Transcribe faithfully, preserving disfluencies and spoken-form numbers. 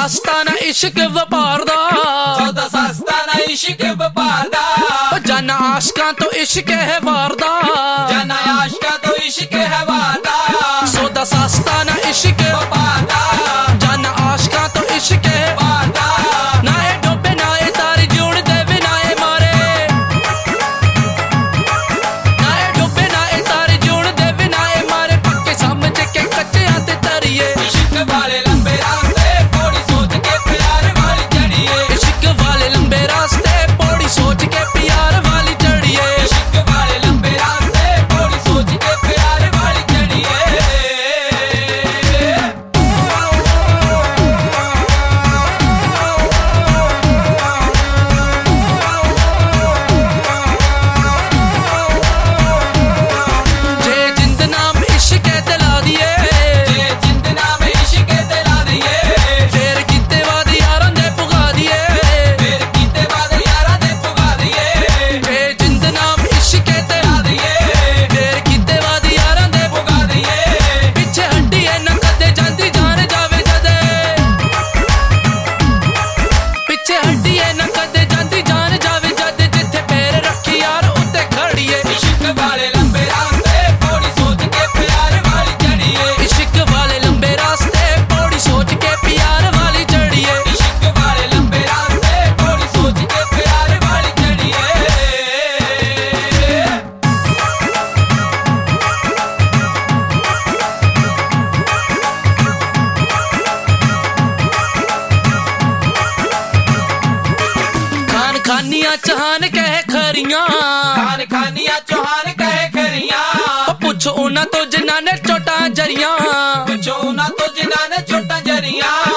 सस्ता ना इश्क व्यापार दा, सौदा सस्ता ना इश्क व्यापार दा। जाना आशका तो इश्क है वारदा, जाना आशका तो इश्क है वारदा। सौदा सस्ता ना इश्क व्यापार दा, जाना आशका तो इश्क है वारदा। ना ए डोबे ना ए तारी जोड़ देवे ना ए मारे, ना ए डोबे ना ए तारी जोड़ देवे ना ए मारे, पक्के समझ के कच्चे आते तरिए। इश्क वाले लंबे रास्ते पौड़ी सोच के प्यार वाली चढ़िए, इश्क वाले लंबे रास्ते पौड़ी सोच के प्यार वाली चढ़िए। इश्क वाले लंबे रास्ते पौड़ी सोच के प्यार वाली चढ़िए। जे जिंद नाम इश्क दिला दिए, जे जिंद नाम इश्क दिला दिए, फेर कीते वाद यारां दे पुगा दिए, फिर कीते बाद यारां दे पुगा दिए। जे जिंद नाम इश्क दिला दिए, फेर कीते वाद यारां दे पुगा दिए। पिछे हड्डी है न कदे जांदी जान जावे जदे, पिछे हड्डी है न कदे जांदी जान जावे जदे, जिथे पैर रखी यार उत्ते खड़िए। इश्क वाले लंबे रास्ते पौड़ी सोच के प्यार वाली चढ़िए, इश्क वाले लंबे रास्ते पौड़ी सोच के प्यार वाली चढ़िए। इश्क वाले लंबे रास्ते पौड़ी सोच के प्यार वाली चढ़िए। खान खानियां चहान कह खरियां, खान खानिया चौहान कहे खरियां, ओ पुछ उन्हां तो जिन्हां ने चोटां जरियां, पुछो ना तो जिन्हां ने चोटां जरियां।